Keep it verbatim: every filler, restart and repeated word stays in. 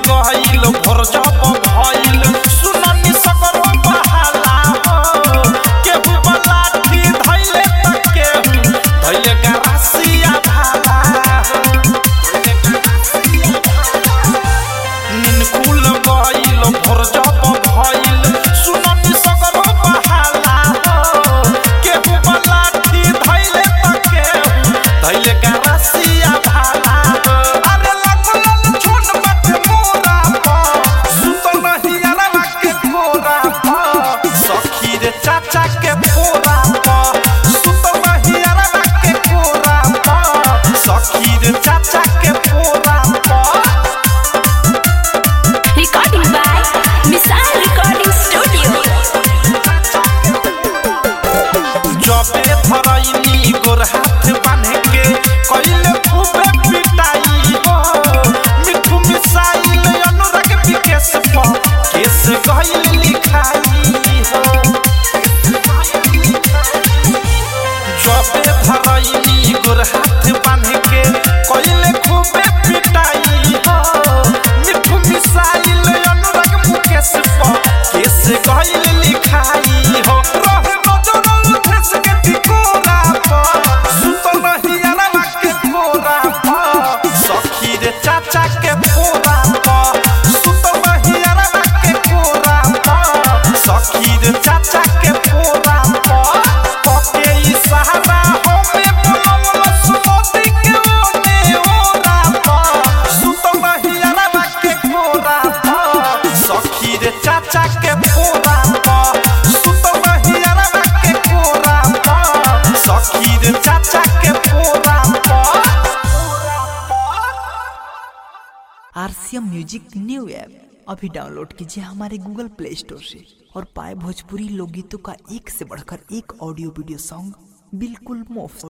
गइल भोर जब भइल सुननी सकरो बहाला हो केहू बलाठी धइले त केहू धइले गरासिया भाला हो नीन खुल गइल भोर जब भइल सुननी सकरो बहाला हो केहू बलाठी धइले त केहू धइले गरासिया भाला चाचा के पोरा पा सुत महियारा के पोरा पा सखी रे चाचा के पोरा पा recording by missile recording studio जबे धरैनी गोर हाथ बांध के कइले खूबे पिटाई हो मिठू मिसाइल अनुराग विकेश पा केस गइल लिखाई हो जबे धरैनी गोर हाथ बांध के कइले खूबे पिटाई हो मिठू मिसाइल अनुराग मुकेश पा केस गइल लिखाई हो रहे नजर उठेस के टिकोरा पा सुत महियारा के पोरा पा सखी रे चाचा के पोरा पा सुत महियारा के पोरा पा सखी रे चाचा के पोरा पा पके ई सहारा होमे बोलम सुमति के ओने ओरा पा सुत महियारा के पोरा पा सखी रे चाचा के पोरा पा सुत महियारा के पोरा पा सखी रे चाचा के पोरा पा आरसीएम म्यूजिक न्यू ऐप अभी डाउनलोड कीजिए हमारे गूगल प्ले स्टोर से और पाए भोजपुरी लोकगीतों का एक से बढ़कर एक ऑडियो वीडियो सॉन्ग बिल्कुल मुफ्त।